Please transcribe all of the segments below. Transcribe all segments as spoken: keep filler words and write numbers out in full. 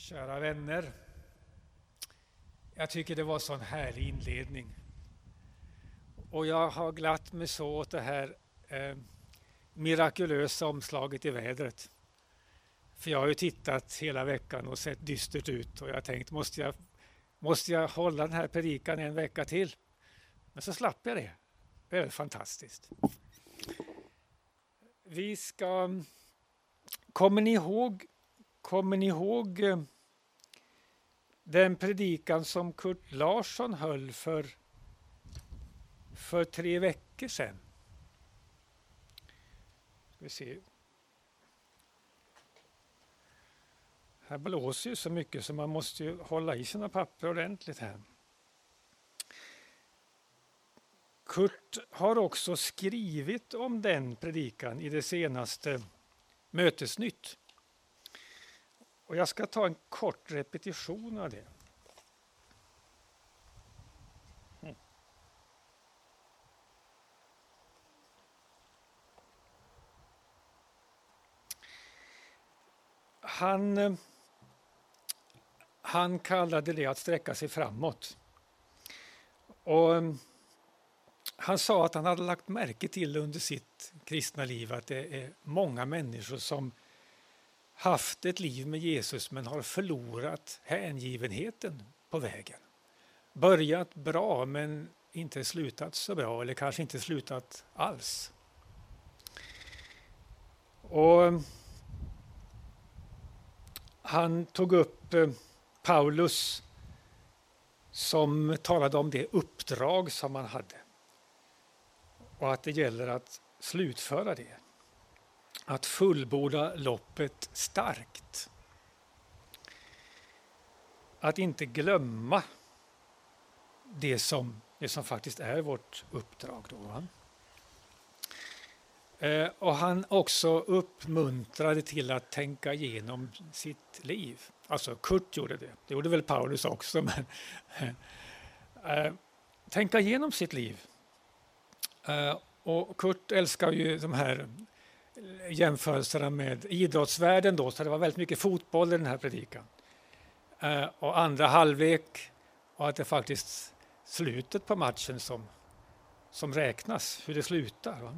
Kära vänner, jag tycker det var en sån härlig inledning. Och jag har glatt mig så åt det här eh, mirakulösa omslaget i vädret. För jag har ju tittat hela veckan och sett dystert ut och jag har tänkt, måste jag, måste jag hålla den här predikan en vecka till? Men så slapp jag det. Det är väl fantastiskt. Vi ska... Kommer ni ihåg, kommer ni ihåg eh, den predikan som Kurt Larsson höll för, för tre veckor sedan? Ska vi se. Här blåser ju så mycket så man måste ju hålla i sina papper ordentligt här. Kurt har också skrivit om den predikan i det senaste Mötesnytt. Och jag ska ta en kort repetition av det. Mm. Han, han kallade det att sträcka sig framåt. Och han sa att han hade lagt märke till under sitt kristna liv att det är många människor som haft ett liv med Jesus men har förlorat hängivenheten på vägen. Börjat bra men inte slutat så bra eller kanske inte slutat alls. Och han tog upp Paulus som talade om det uppdrag som han hade. Och att det gäller att slutföra det. Att fullborda loppet starkt. Att inte glömma det som, det som faktiskt är vårt uppdrag. Då, eh, och han också uppmuntrade till att tänka igenom sitt liv. Alltså Kurt gjorde det. Det gjorde väl Paulus också. Men, eh, tänka igenom sitt liv. Uh, och Kurt älskar ju de här jämförelserna med idrottsvärlden då, så det var väldigt mycket fotboll i den här predikan. Uh, och andra halvlek och att det faktiskt slutet på matchen som, som räknas, hur det slutar. Va?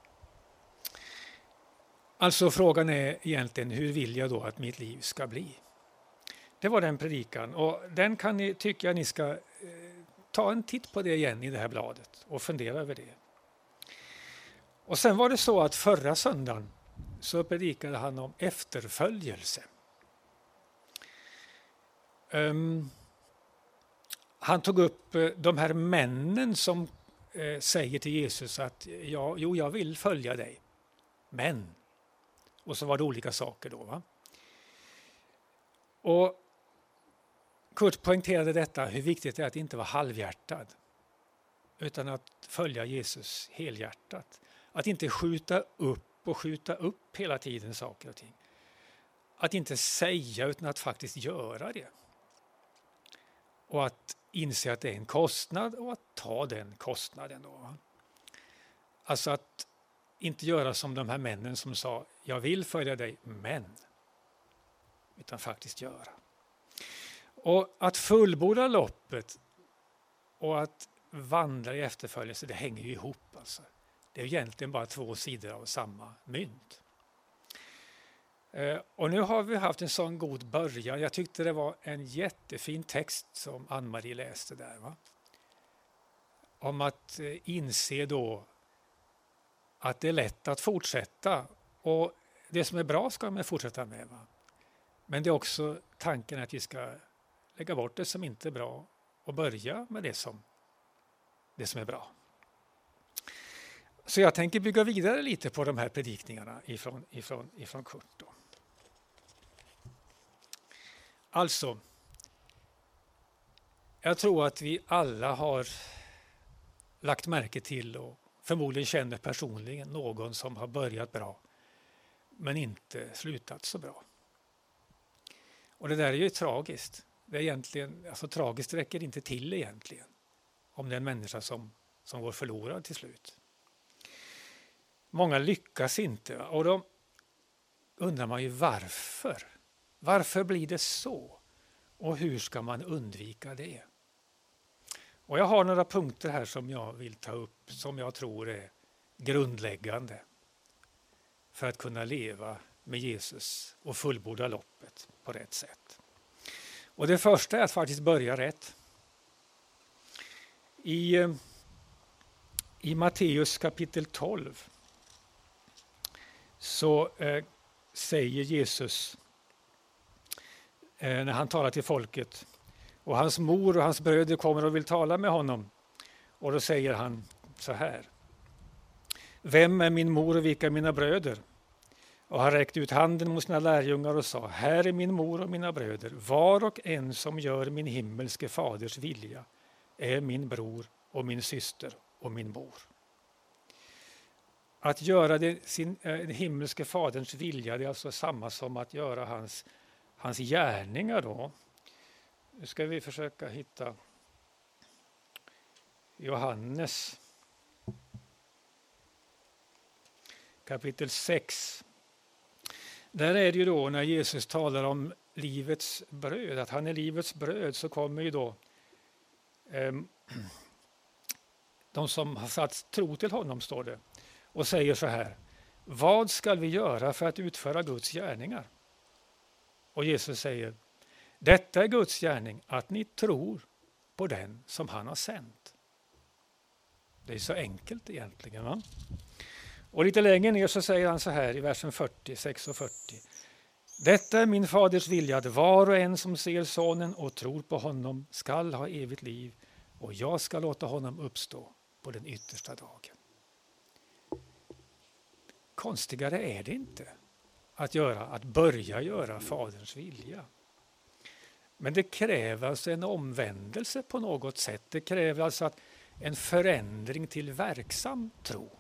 Alltså frågan är egentligen, hur vill jag då att mitt liv ska bli? Det var den predikan och den kan ni, tycker jag ni ska eh, ta en titt på det igen i det här bladet och fundera över det. Och sen var det så att förra söndagen så predikade han om efterföljelse. Um, han tog upp uh, de här männen som uh, säger till Jesus att ja, jo, jag vill följa dig. Men, och så var det olika saker då. Va? Och Kurt poängterade detta, hur viktigt det är att inte vara halvhjärtad. Utan att följa Jesus helhjärtat. Att inte skjuta upp och skjuta upp hela tiden saker och ting. Att inte säga utan att faktiskt göra det. Och att inse att det är en kostnad och att ta den kostnaden. Då. Alltså att inte göra som de här männen som sa, jag vill följa dig, men. Utan faktiskt göra. Och att fullborda loppet och att vandra i efterföljelse, det hänger ju ihop alltså. Det är egentligen bara två sidor av samma mynt. Eh, och nu har vi haft en sån god början. Jag tyckte det var en jättefin text som Ann-Marie läste där. Va? Om att eh, inse då att det är lätt att fortsätta. Och det som är bra ska man fortsätta med. Va? Men det är också tanken att vi ska lägga bort det som inte är bra och börja med det som, det som är bra. Så jag tänker bygga vidare lite på de här predikningarna ifrån, ifrån, ifrån Kurt. Då. Alltså, jag tror att vi alla har lagt märke till och förmodligen känner personligen någon som har börjat bra men inte slutat så bra. Och det där är ju tragiskt. Det är egentligen, alltså tragiskt räcker inte till egentligen om det är en människa som, som går förlorad till slut. Många lyckas inte och då undrar man ju varför. Varför blir det så? Och hur ska man undvika det? Och jag har några punkter här som jag vill ta upp som jag tror är grundläggande för att kunna leva med Jesus och fullborda loppet på rätt sätt. Och det första är att faktiskt börja rätt. I, i Matteus kapitel tolv så eh, säger Jesus eh, när han talar till folket, och hans mor och hans bröder kommer och vill tala med honom. Och då säger han så här: vem är min mor och vilka är mina bröder? Och han räckte ut handen mot sina lärjungar och sa: här är min mor och mina bröder. Var och en som gör min himmelske faders vilja är min bror och min syster och min mor. Att göra det, sin äh, himmelske faderns vilja, det är alltså samma som att göra hans, hans gärningar då. Nu ska vi försöka hitta Johannes kapitel sex. Där är det ju då när Jesus talar om livets bröd, att han är livets bröd, så kommer ju då eh, de som har satt tro till honom, står det, och säger så här: vad ska vi göra för att utföra Guds gärningar? Och Jesus säger: detta är Guds gärning, att ni tror på den som han har sänt. Det är så enkelt egentligen, va? Och lite längre ner så säger han så här i versen fyrtio, sex och fyrtio. Detta är min faders vilja, att var och en som ser sonen och tror på honom skall ha evigt liv, och jag ska låta honom uppstå på den yttersta dagen. Konstigare är det inte att göra, att börja göra faderns vilja. Men det kräver alltså en omvändelse på något sätt. Det kräver alltså att en förändring till verksam tro.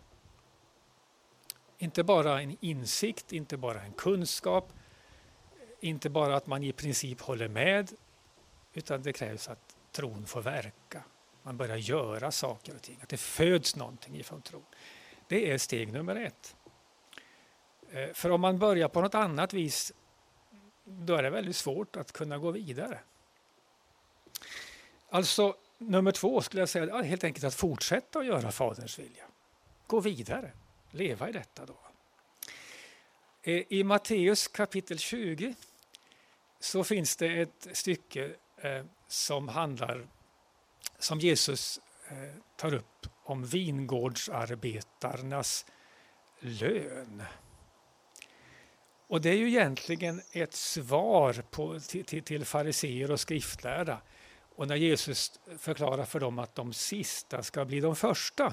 Inte bara en insikt, inte bara en kunskap, inte bara att man i princip håller med, utan det krävs att tron får verka. Man börjar göra saker och ting, att det föds någonting ifrån tron. Det är steg nummer ett. För om man börjar på något annat vis, då är det väldigt svårt att kunna gå vidare. Alltså nummer två skulle jag säga, helt enkelt att fortsätta att göra faderns vilja. Gå vidare, leva i detta då. I Matteus kapitel tjugo så finns det ett stycke eh, som handlar, som Jesus eh, tar upp om vingårdsarbetarnas lön. Och det är ju egentligen ett svar på, till, till fariseer och skriftlärda. Och när Jesus förklarar för dem att de sista ska bli de första.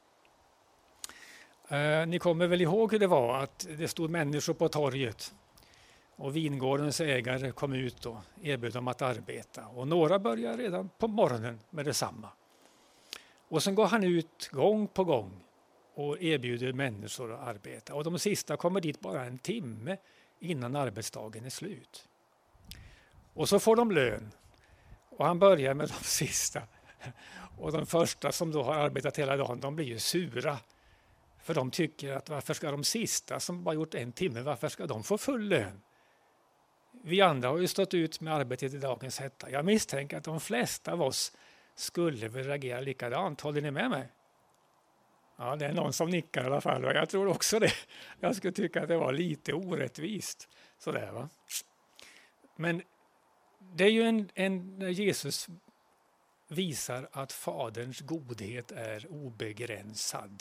Eh, ni kommer väl ihåg hur det var, att det stod människor på torget. Och vingårdens ägare kom ut och erbjöd dem att arbeta. Och några började redan på morgonen med detsamma. Och sen går han ut gång på gång och erbjuder människor att arbeta. Och de sista kommer dit bara en timme innan arbetsdagen är slut. Och så får de lön. Och han börjar med de sista. Och de första som då har arbetat hela dagen, de blir ju sura. För de tycker att varför ska de sista som bara gjort en timme, varför ska de få full lön? Vi andra har ju stått ut med arbetet i dagens hetta. Jag misstänker att de flesta av oss skulle väl reagera likadant. Håller ni med mig? Ja, det är någon som nickar i alla fall. Och jag tror också det. Jag skulle tycka att det var lite orättvist. Sådär, va? Men det är ju en, en när Jesus visar att faderns godhet är obegränsad.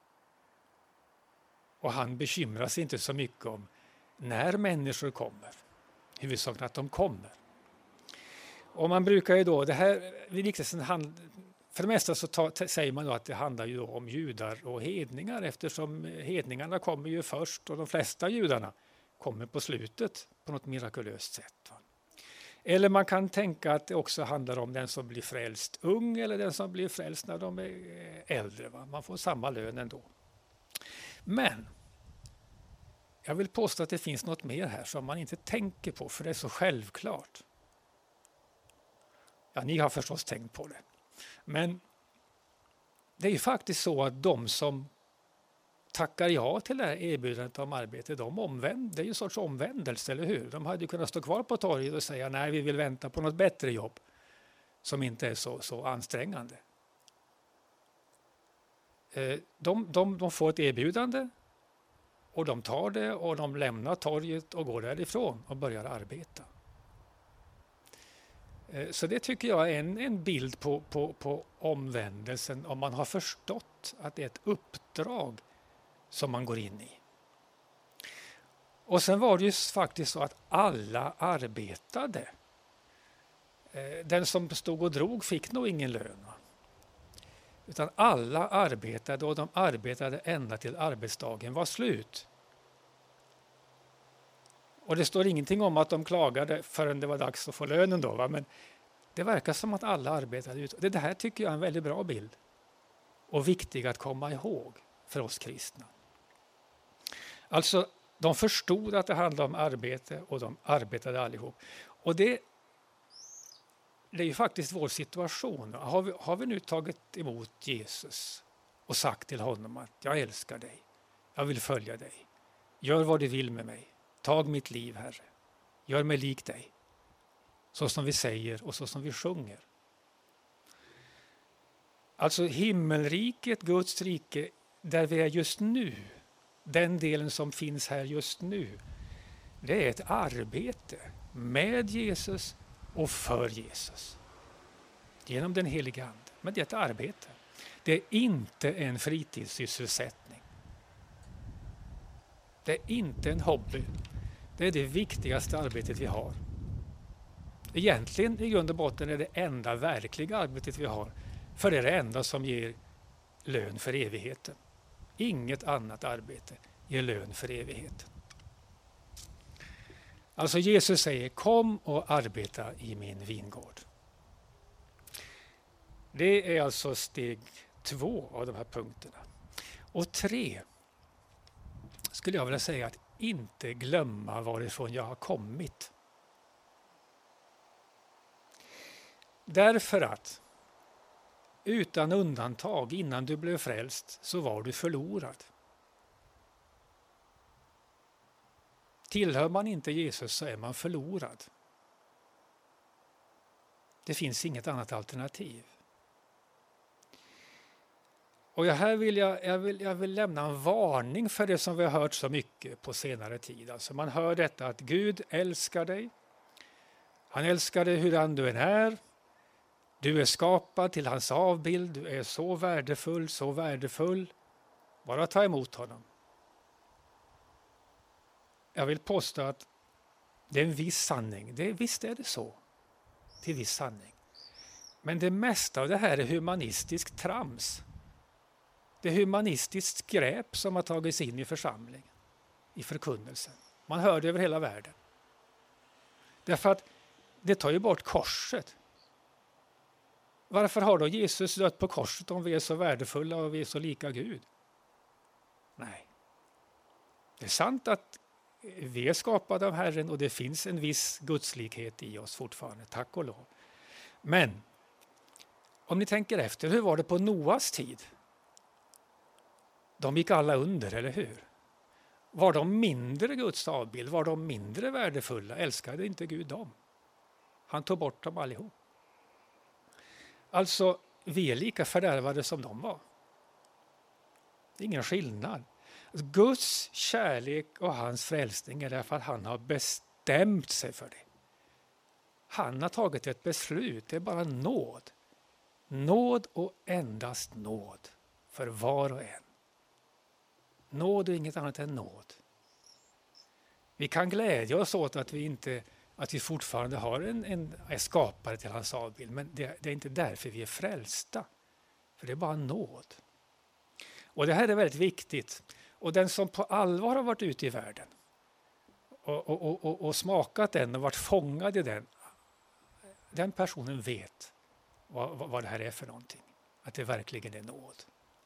Och han bekymrar sig inte så mycket om när människor kommer. Huvudsaken att de kommer. Och man brukar ju då, det här för det mesta så ta, säger man då att det handlar ju då om judar och hedningar, eftersom hedningarna kommer ju först och de flesta judarna kommer på slutet på något mirakulöst sätt. Eller man kan tänka att det också handlar om den som blir frälst ung eller den som blir frälst när de är äldre. Va? Man får samma lön ändå. Men jag vill påstå att det finns något mer här som man inte tänker på, för det är så självklart. Ja, ni har förstås tänkt på det. Men det är ju faktiskt så att de som tackar ja till det här erbjudandet om arbete, de omvänd, det är ju en sorts omvändelse, eller hur? De hade ju kunnat stå kvar på torget och säga nej, vi vill vänta på något bättre jobb som inte är så, så ansträngande. De, de, de får ett erbjudande och de tar det och de lämnar torget och går därifrån och börjar arbeta. Så det tycker jag är en, en bild på, på, på omvändelsen, om man har förstått att det är ett uppdrag som man går in i. Och sen var det ju faktiskt så att alla arbetade. Den som stod och drog fick nog ingen lön. Utan alla arbetade, och de arbetade ända till arbetsdagen var slut. Och det står ingenting om att de klagade förrän det var dags att få lönen då. Va? Men det verkar som att alla arbetade ut. Det här tycker jag är en väldigt bra bild. Och viktig att komma ihåg för oss kristna. Alltså, de förstod att det handlade om arbete och de arbetade allihop. Och det, det är ju faktiskt vår situation. Har vi, har vi nu tagit emot Jesus och sagt till honom att jag älskar dig, jag vill följa dig, gör vad du vill med mig, tag mitt liv, Herre, gör mig lik dig, så som vi säger och så som vi sjunger. Alltså himmelriket, Guds rike, där vi är just nu, den delen som finns här just nu, det är ett arbete med Jesus och för Jesus. Genom den heliga Ande. Men det är ett arbete. Det är inte en fritidssysselsättning. Det är inte en hobby. Det är det viktigaste arbetet vi har. Egentligen i grund och botten är det enda verkliga arbetet vi har. För det är det enda som ger lön för evigheten. Inget annat arbete ger lön för evigheten. Alltså Jesus säger, kom och arbeta i min vingård. Det är alltså steg två av de här punkterna. Och tre skulle jag vilja säga att inte glömma varifrån jag har kommit. Därför att utan undantag innan du blev frälst så var du förlorad. Tillhör man inte Jesus så är man förlorad. Det finns inget annat alternativ. Och här vill jag, jag, vill, jag vill lämna en varning för det som vi har hört så mycket på senare tid. Alltså man hör detta att Gud älskar dig. Han älskar dig hur du än är. Du är skapad till hans avbild. Du är så värdefull, så värdefull. Bara ta emot honom. Jag vill påstå att det är en viss sanning. Det, visst är det så. Till viss sanning. Men det mesta av det här är humanistisk trams. Det är humanistiskt skräp som har tagits in i församlingen. I förkunnelsen. Man hör det över hela världen. Därför att det tar ju bort korset. Varför har då Jesus dött på korset om vi är så värdefulla och vi är så lika Gud? Nej. Det är sant att vi är skapade av Herren och det finns en viss gudslikhet i oss fortfarande, tack och lov. Men om ni tänker efter, hur var det på Noas tid? De gick alla under, eller hur? Var de mindre Guds avbild? Var de mindre värdefulla? Älskade inte Gud dem? Han tog bort dem allihop. Alltså, vi är lika fördärvade som de var. Det är ingen skillnad. Guds kärlek och hans frälsning är därför att han har bestämt sig för det. Han har tagit ett beslut, det är bara nåd. Nåd och endast nåd för var och en. Nåd och inget annat än nåd. Vi kan glädja oss åt att vi, inte, att vi fortfarande har en, en är skapare till hans avbild, men det, det är inte därför vi är frälsta. För det är bara nåd. Och det här är väldigt viktigt. Och den som på allvar har varit ute i världen och, och, och, och smakat den och varit fångad i den, den personen vet vad, vad det här är för någonting. Att det verkligen är nåd.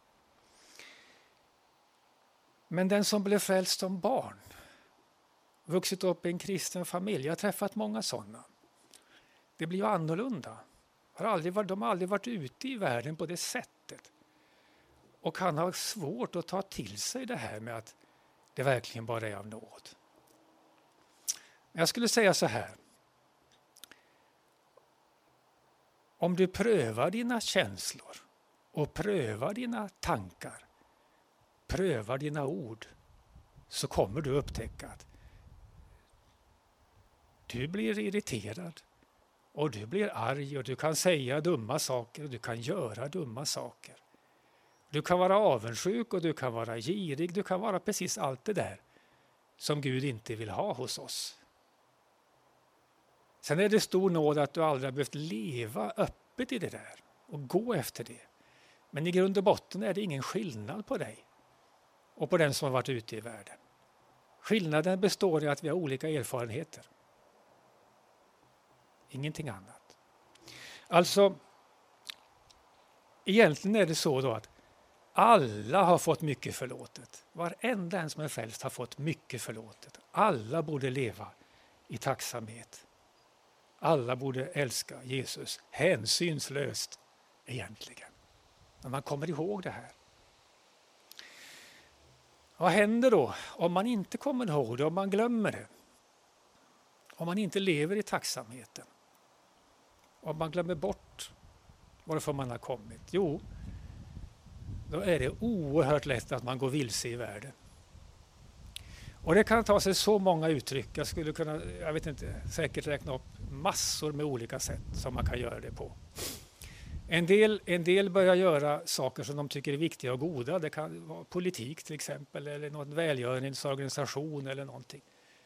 Men den som blev frälst som barn, vuxit upp i en kristen familj, jag har träffat många sådana. Det blir ju annorlunda. Har aldrig varit, de har aldrig varit ute i världen på det sättet. Och han har svårt att ta till sig det här med att det verkligen bara är av nåd. Jag skulle säga så här. Om du prövar dina känslor och prövar dina tankar, prövar dina ord, så kommer du upptäcka att du blir irriterad och du blir arg och du kan säga dumma saker och du kan göra dumma saker. Du kan vara avundsjuk och du kan vara girig, du kan vara precis allt det där som Gud inte vill ha hos oss. Sen är det stor nåd att du aldrig har behövt leva öppet i det där och gå efter det. Men i grund och botten är det ingen skillnad på dig och på den som har varit ute i världen. Skillnaden består i att vi har olika erfarenheter. Ingenting annat. Alltså, egentligen är det så då att alla har fått mycket förlåtet. Varenda en som är frälst har fått mycket förlåtet. Alla borde leva i tacksamhet. Alla borde älska Jesus hänsynslöst egentligen. När man kommer ihåg det här. Vad händer då om man inte kommer ihåg det, om man glömmer det? Om man inte lever i tacksamheten? Om man glömmer bort varifrån man har kommit? Jo, då är det oerhört lätt att man går vilse i världen. Och det kan ta sig så många uttryck. Jag skulle kunna, jag vet inte, säkert räkna upp massor med olika sätt som man kan göra det på. En del, en del börjar göra saker som de tycker är viktiga och goda. Det kan vara politik till exempel, eller någon välgörenhetsorganisation eller någonting.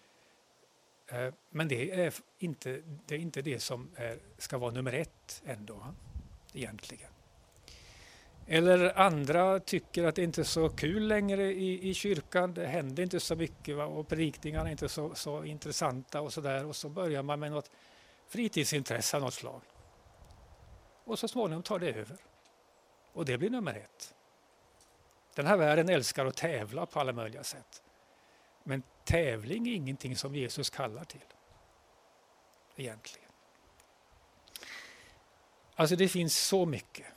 Men det är inte det, är inte det som är, ska vara nummer ett ändå, egentligen. Eller andra tycker att det inte är så kul längre i, i kyrkan. Det händer inte så mycket, va? Och predikningarna är inte så, så intressanta och så där. Och så börjar man med något fritidsintresse av något slag. Och så småningom tar det över. Och det blir nummer ett. Den här världen älskar att tävla på alla möjliga sätt. Men tävling är ingenting som Jesus kallar till. Egentligen. Alltså det finns så mycket.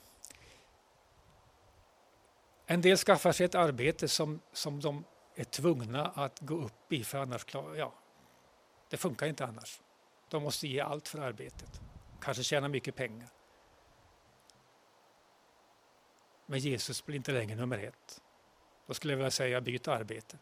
En del skaffar sig ett arbete som, som de är tvungna att gå upp i, för annars klar, ja, det funkar inte annars. De måste ge allt för arbetet. Kanske tjäna mycket pengar. Men Jesus blir inte längre nummer ett. Då skulle jag vilja säga byt arbete.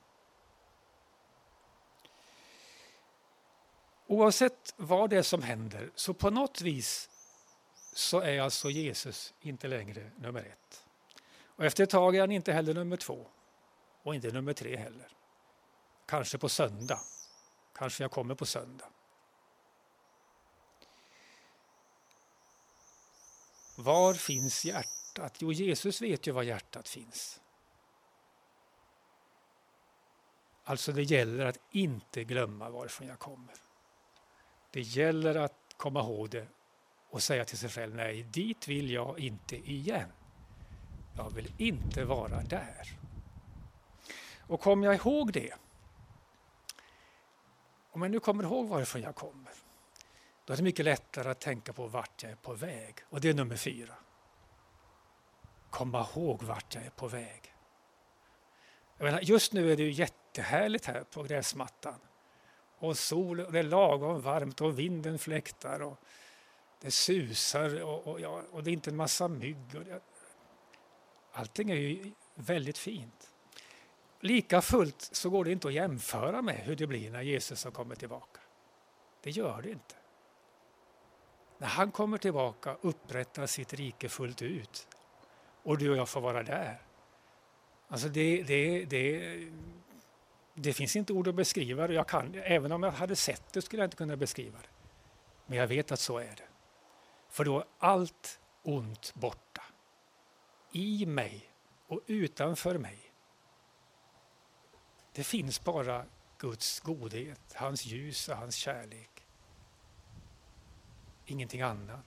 Oavsett vad det är som händer, så på något vis så är alltså Jesus inte längre nummer ett. Och efter ett tag är han inte heller nummer två. Och inte nummer tre heller. Kanske på söndag. Kanske jag kommer på söndag. Var finns hjärtat? Jo, Jesus vet ju var hjärtat finns. Alltså det gäller att inte glömma varifrån jag kommer. Det gäller att komma ihåg det och säga till sig själv, nej, dit vill jag inte igen. Jag vill inte vara där. Och kommer jag ihåg det, om jag nu kommer ihåg varifrån jag kommer, då är det mycket lättare att tänka på vart jag är på väg. Och det är nummer fyra. Komma ihåg vart jag är på väg. Jag menar, just nu är det ju jättehärligt här på gräsmattan. Och sol, och det är lagom varmt och vinden fläktar och det susar och, och, ja, och det är inte en massa mygg. Och det, allting är ju väldigt fint. Lika fullt så går det inte att jämföra med hur det blir när Jesus har kommit tillbaka. Det gör det inte. När han kommer tillbaka upprättar sitt rike fullt ut. Och du och jag får vara där. Alltså det, det, det, det finns inte ord att beskriva det. Jag kan, även om jag hade sett det skulle jag inte kunna beskriva det. Men jag vet att så är det. För då är allt ont borta. I mig och utanför mig. Det finns bara Guds godhet, hans ljus och hans kärlek. Ingenting annat.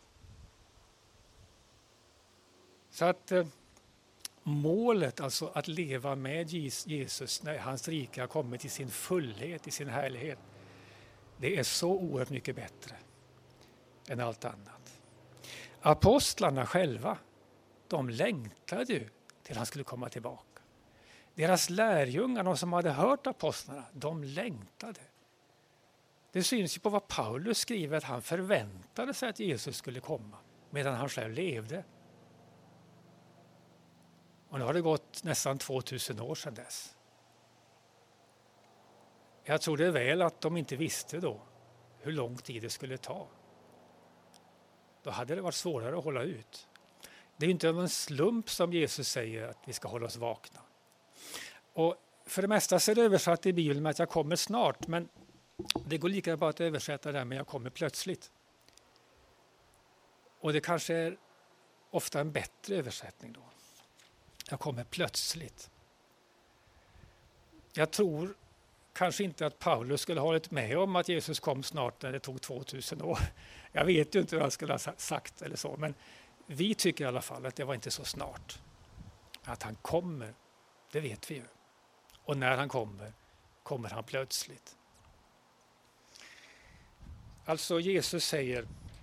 Så att eh, målet, alltså att leva med Jesus när hans rike har kommit i sin fullhet, i sin härlighet, det är så oerhört mycket bättre än allt annat. Apostlarna själva, de längtade ju till han skulle komma tillbaka. Deras lärjungar, de som hade hört apostlarna, de längtade. Det syns ju på vad Paulus skriver att han förväntade sig att Jesus skulle komma medan han själv levde. Och nu har det gått nästan tvåtusen år sedan dess. Jag tror det är väl att de inte visste då hur lång tid det skulle ta. Då hade det varit svårare att hålla ut. Det är inte en slump som Jesus säger att vi ska hålla oss vakna. Och för det mesta så är det översatt i Bibeln med att jag kommer snart, men det går lika bra att översätta det med jag kommer plötsligt. Och det kanske är ofta en bättre översättning då. Jag kommer plötsligt. Jag tror kanske inte att Paulus skulle ha hållit med om att Jesus kom snart när det tog tvåtusen år. Jag vet ju inte vad han skulle ha sagt eller så, men vi tycker i alla fall att det var inte så snart. Att han kommer, det vet vi ju. Och när han kommer, kommer han plötsligt. Alltså Jesus säger,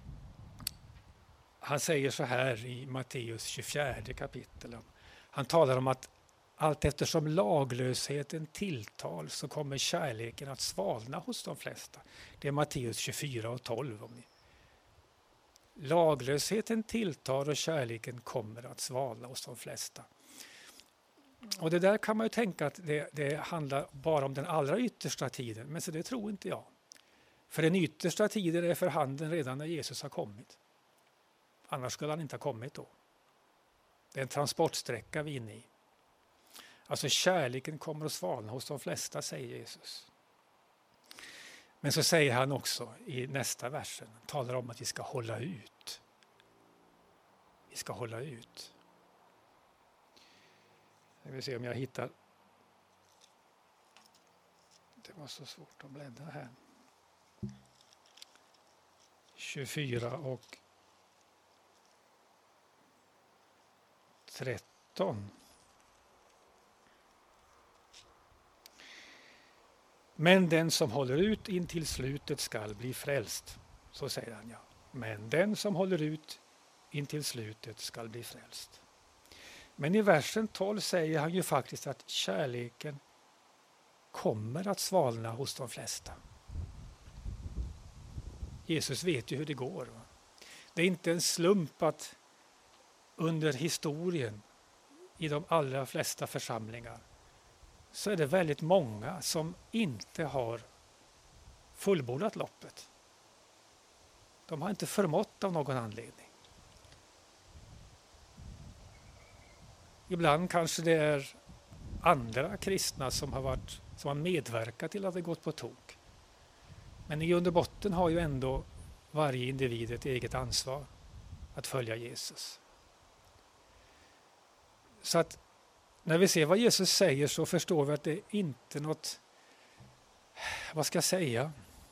han säger så här i Matteus tjugofjärde kapitel. Han talar om att allt eftersom laglösheten tilltal så kommer kärleken att svalna hos de flesta. Det är Matteus tjugofyra och tolv. Om ni. Laglösheten tilltar och kärleken kommer att svalna hos de flesta. Och det där kan man ju tänka att det, det handlar bara om den allra yttersta tiden. Men så det tror inte jag. För den yttersta tiden är för handen redan när Jesus har kommit. Annars skulle han inte ha kommit då. Det är en transportsträcka vi är inne i. Alltså kärleken kommer att svalna hos de flesta, säger Jesus. Men så säger han också i nästa versen, talar om att vi ska hålla ut. Vi ska hålla ut. Jag vill se om jag hittar. Det var så svårt att bläddra här. tjugofyra och tretton. Men den som håller ut in till slutet skall bli frälst. Så säger han, ja. Men den som håller ut in till slutet skall bli frälst. Men i versen tolv säger han ju faktiskt att kärleken kommer att svalna hos de flesta. Jesus vet ju hur det går. Va? Det är inte en slump att under historien i de allra flesta församlingar så är det väldigt många som inte har fullbordat loppet. De har inte förmått av någon anledning. Ibland kanske det är andra kristna som har, varit, som har medverkat till att det gått på tok. Men i grund och botten har ju ändå varje individ ett eget ansvar att följa Jesus. Så att när vi ser vad Jesus säger så förstår vi att det inte är något, vad ska jag säga?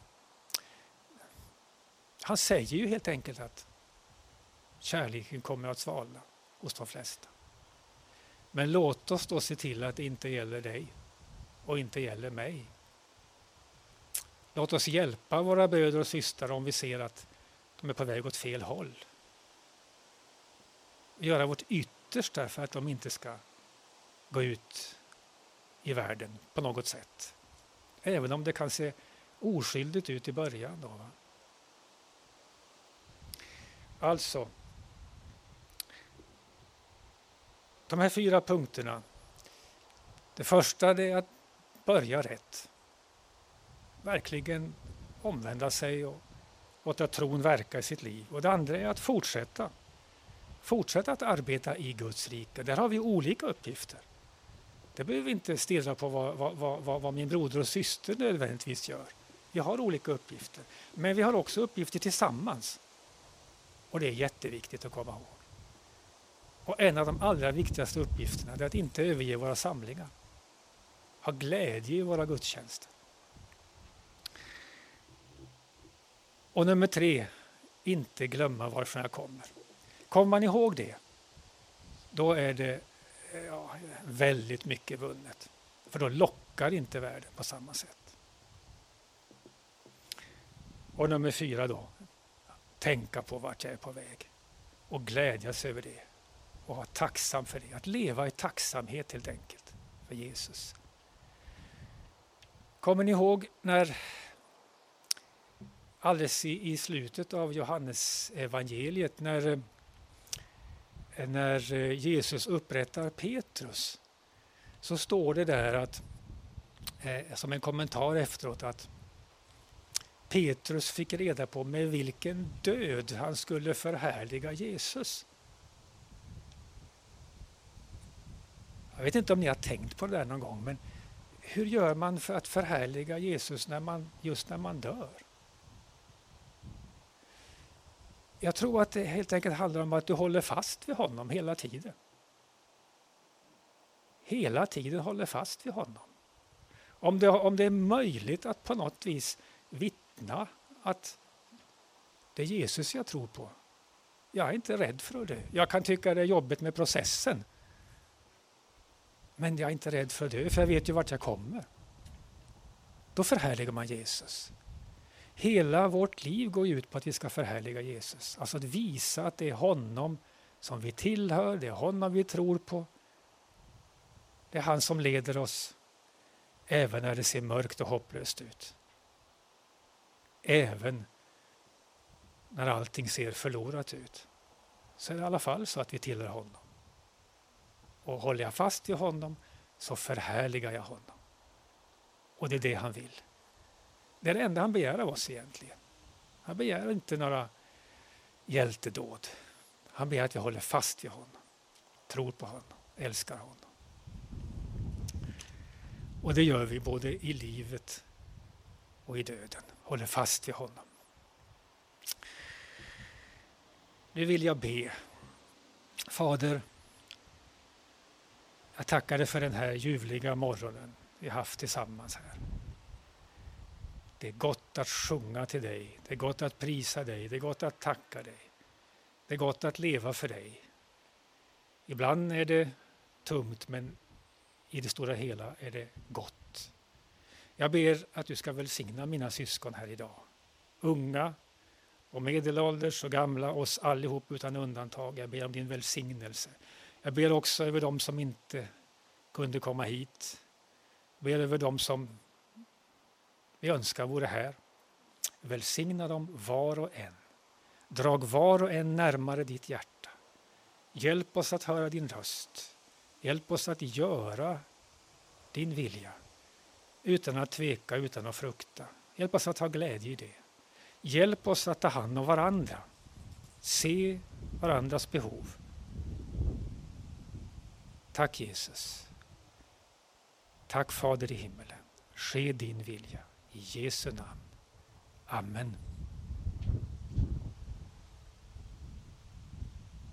Han säger ju helt enkelt att kärleken kommer att svalna hos de flesta. Men låt oss då se till att det inte gäller dig och inte gäller mig. Låt oss hjälpa våra bröder och systrar om vi ser att de är på väg åt fel håll. Göra vårt yttersta för att de inte ska gå ut i världen på något sätt. Även om det kan se oskyldigt ut i början. Då, va? Alltså, de här fyra punkterna. Det första det är att börja rätt. Verkligen omvända sig och låta tron verka i sitt liv. Och det andra är att fortsätta. Fortsätta att arbeta i Guds rike. Där har vi olika uppgifter. Det behöver vi inte stirra på vad, vad, vad, vad min broder och syster nödvändigtvis gör. Vi har olika uppgifter. Men vi har också uppgifter tillsammans. Och det är jätteviktigt att komma ihåg. Och en av de allra viktigaste uppgifterna är att inte överge våra samlingar. Ha glädje i våra gudstjänster. Och nummer tre, inte glömma varifrån jag kommer. Kommer man ihåg det, då är det ja, väldigt mycket vunnet. För då lockar inte världen på samma sätt. Och nummer fyra då, tänka på vart jag är på väg. Och glädjas över det. och vara tacksam för det. Att leva i tacksamhet helt enkelt för Jesus. Kommer ni ihåg när alldeles i, i slutet av Johannes evangeliet när, när Jesus upprättar Petrus, så står det där att eh, som en kommentar efteråt att Petrus fick reda på med vilken död han skulle förhärliga Jesus. Jag vet inte om ni har tänkt på det där någon gång, men hur gör man för att förhärliga Jesus när man, just när man dör? Jag tror att det helt enkelt handlar om att du håller fast vid honom hela tiden. Hela tiden håller fast vid honom. Om det, om det är möjligt att på något vis vittna att det är Jesus jag tror på. Jag är inte rädd för det. Jag kan tycka det är jobbigt med processen. Men jag är inte rädd för det, för jag vet ju vart jag kommer. Då förhärligar man Jesus. Hela vårt liv går ut på att vi ska förhärliga Jesus. Alltså att visa att det är honom som vi tillhör, det är honom vi tror på. Det är han som leder oss även när det ser mörkt och hopplöst ut. Även när allting ser förlorat ut. Så är det i alla fall så att vi tillhör honom. Och håller jag fast vid honom så förhärligar jag honom. Och det är det han vill. Det är det enda han begär av oss egentligen. Han begär inte några hjältedåd. Han begär att vi håller fast vid honom. Tror på honom. Älskar honom. Och det gör vi både i livet och i döden. Håller fast vid honom. Nu vill jag be. Fader, jag tackar dig för den här ljuvliga morgonen vi haft tillsammans här. Det är gott att sjunga till dig. Det är gott att prisa dig. Det är gott att tacka dig. Det är gott att leva för dig. Ibland är det tungt, men i det stora hela är det gott. Jag ber att du ska välsigna mina syskon här idag. Unga och medelålders och gamla, oss allihop utan undantag. Jag ber om din välsignelse. Jag ber också över dem som inte kunde komma hit. Jag ber över dem som vi önskar vore här. Välsigna dem var och en. Drag var och en närmare ditt hjärta. Hjälp oss att höra din röst. Hjälp oss att göra din vilja. Utan att tveka, utan att frukta. Hjälp oss att ha glädje i det. Hjälp oss att ta hand om varandra. Se varandras behov. Tack Jesus. Tack Fader i himmelen. Ske din vilja. I Jesu namn. Amen.